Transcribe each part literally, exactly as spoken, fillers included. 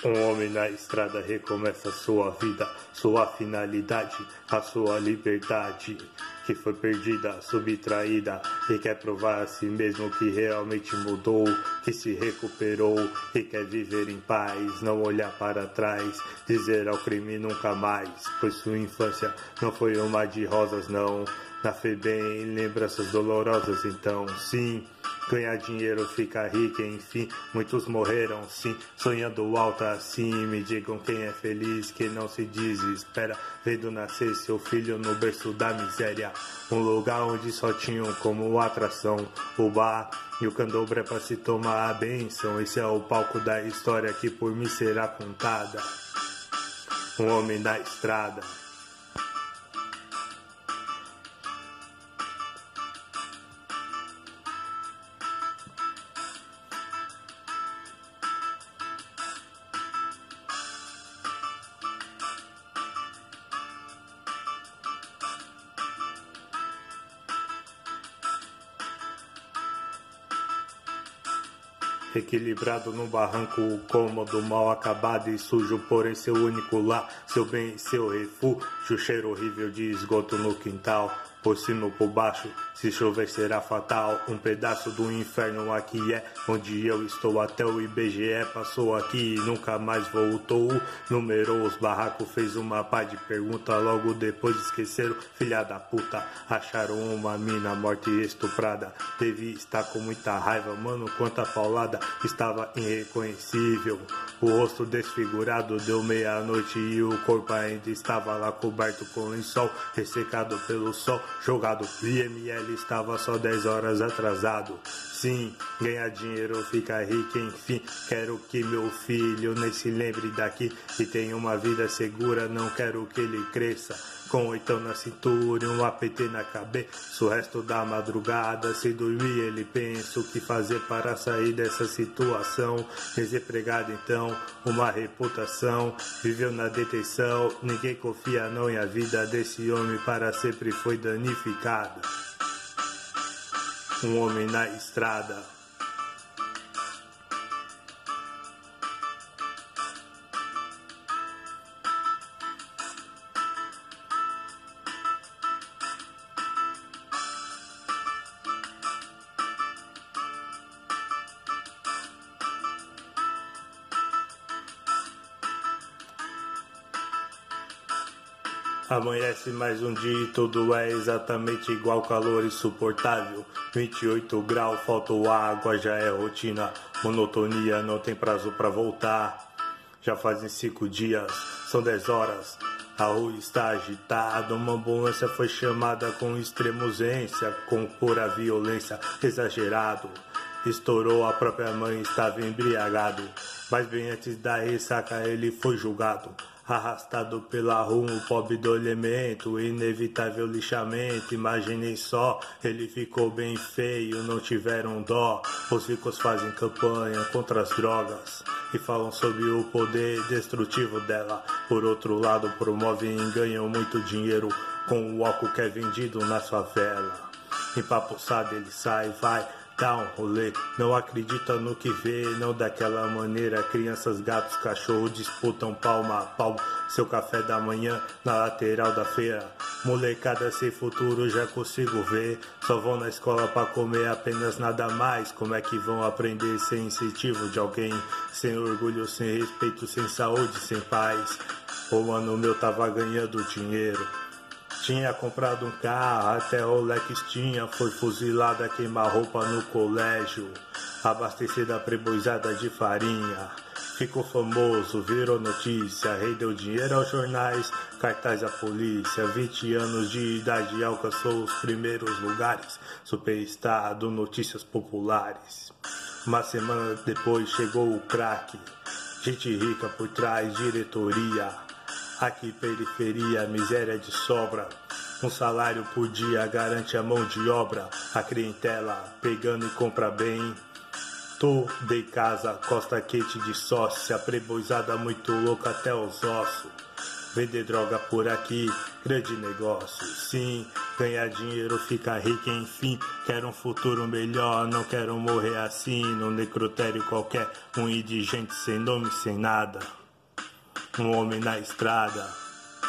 Um homem na estrada recomeça sua vida, sua finalidade, a sua liberdade, que foi perdida, subtraída, e quer provar a si mesmo que realmente mudou, que se recuperou, e quer viver em paz, não olhar para trás, dizer ao crime nunca mais, pois sua infância não foi uma de rosas não, na FEBEM, lembranças dolorosas então, sim. Ganhar dinheiro, ficar rico, enfim, muitos morreram sim, sonhando alto assim, me digam quem é feliz, que não se desespera, vendo nascer seu filho no berço da miséria, um lugar onde só tinham como atração o bar e o candomblé pra se tomar a bênção, esse é o palco da história que por mim será contada, um homem da estrada. Equilibrado no barranco, cômodo, mal acabado e sujo, porém seu único lar, seu bem e seu refúgio, cheiro horrível de esgoto no quintal, por cima ou por baixo, se chover será fatal, um pedaço do inferno aqui é, onde eu estou até o I B G E passou aqui e nunca mais voltou, numerou os barracos, fez uma pá de pergunta, logo depois esqueceram, filha da puta, acharam uma mina morta e estuprada, teve estar com muita raiva, mano, quanta paulada, estava irreconhecível, o rosto desfigurado, deu meia-noite e o corpo ainda estava lá coberto com lençol, ressecado pelo sol, jogado, I M L estava só dez horas atrasado, sim, ganhar dinheiro, ficar rico, enfim, quero que meu filho nem se lembre daqui e tenha uma vida segura, não quero que ele cresça com oitão na cintura e um A P T na cabeça, o resto da madrugada, sem dormir ele pensa o que fazer para sair dessa situação, desempregado então, uma reputação, viveu na detenção, ninguém confia não e a vida desse homem para sempre foi danificada, um homem na estrada. Amanhece mais um dia e tudo é exatamente igual, calor insuportável, vinte e oito graus, faltou água, já é rotina, monotonia, não tem prazo pra voltar, já fazem cinco dias, são dez horas, a rua está agitada, uma ambulância foi chamada com extrema urgência, com pura violência, exagerado, estourou, a própria mãe estava embriagado, mas bem antes da ressaca ele foi julgado, arrastado pela rua, o pobre do elemento, inevitável lixamento, imaginem só, ele ficou bem feio, não tiveram dó, os ricos fazem campanha contra as drogas e falam sobre o poder destrutivo dela, por outro lado promovem e ganham muito dinheiro com o álcool que é vendido na favela, empapuçado ele sai, vai, dá um rolê, não acredita no que vê, não daquela maneira, crianças, gatos, cachorro disputam palma a palma, seu café da manhã na lateral da feira, molecada sem futuro já consigo ver, só vão na escola pra comer apenas nada mais, como é que vão aprender sem incentivo de alguém, sem orgulho, sem respeito, sem saúde, sem paz, o mano meu tava ganhando dinheiro, tinha comprado um carro, até Rolex tinha, foi fuzilada, queimar roupa no colégio, abastecida preboizada de farinha, ficou famoso, virou notícia, rendeu dinheiro aos jornais, cartaz à polícia, vinte anos de idade alcançou os primeiros lugares, superstar do Notícias Populares, uma semana depois chegou o craque, gente rica por trás, diretoria, aqui periferia, miséria de sobra, um salário por dia garante a mão de obra, a clientela pegando e compra bem, tô de casa, costa quente de sócia, preboizada muito louca até os ossos, Vender droga por aqui, grande negócio, sim. Ganhar dinheiro, ficar rico, enfim. Quero um futuro melhor, não quero morrer assim. Num necrotério qualquer, um indigente sem nome, sem nada. Um homem na estrada.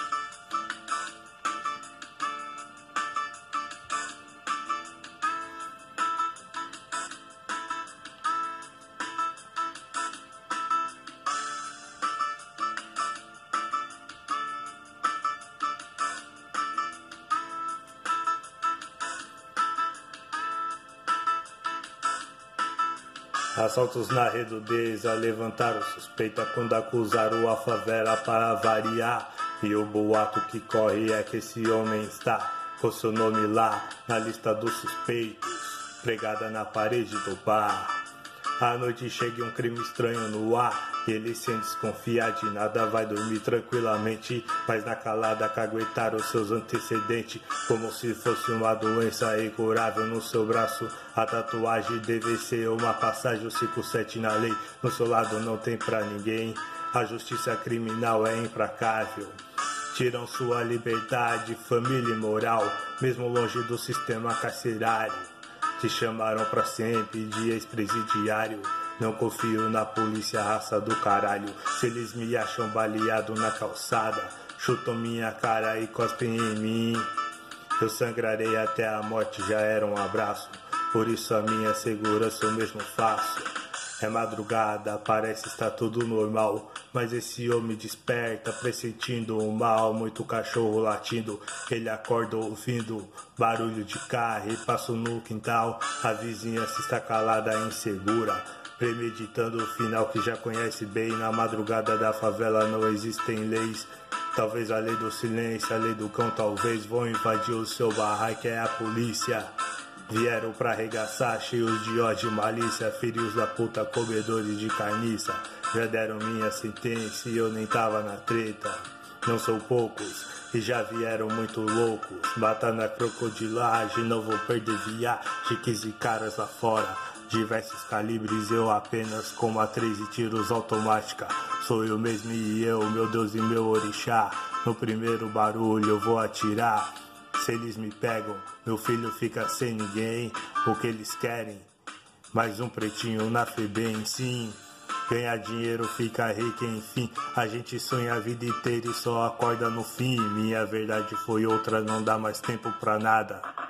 Assaltos na redondeza levantaram suspeita quando acusaram a favela para variar. E o boato que corre é que esse homem está com seu nome lá na lista dos suspeitos, pregada na parede do bar. À noite chega um crime estranho no ar. Ele sem desconfiar de nada vai dormir tranquilamente, mas na calada caguetar os seus antecedentes, como se fosse uma doença incurável no seu braço. A tatuagem deve ser uma passagem, o cinco sete na lei, no seu lado não tem pra ninguém. A justiça criminal é implacável. Tiram sua liberdade, família e moral, mesmo longe do sistema carcerário. Te chamaram pra sempre de ex-presidiário. Não confio na polícia, raça do caralho. Se eles me acham baleado na calçada, chutam minha cara e cospem em mim. Eu sangrarei até a morte, já era um abraço. Por isso a minha segurança eu mesmo faço. É madrugada, parece estar tudo normal, mas esse homem desperta, pressentindo o mal. Muito cachorro latindo, ele acorda ouvindo barulho de carro e passo no quintal. A vizinhança está calada e insegura, premeditando o final que já conhece bem. Na madrugada da favela não existem leis. Talvez a lei do silêncio, a lei do cão, talvez vão invadir o seu barraco, que é a polícia. Vieram pra arregaçar, cheios de ódio e malícia, filhos da puta, comedores de carniça. Já deram minha sentença e eu nem tava na treta. Não são poucos e já vieram muito loucos. Batalha na crocodilagem, não vou perder viagem. quinze caras lá fora, diversos calibres, eu apenas com uma treze tiros automática. Sou eu mesmo e eu, meu Deus e meu orixá. No primeiro barulho eu vou atirar. Se eles me pegam, meu filho fica sem ninguém. O que eles querem? Mais um pretinho na FEBEM, sim. Ganhar dinheiro, fica rico, enfim. A gente sonha a vida inteira e só acorda no fim. Minha verdade foi outra, não dá mais tempo pra nada.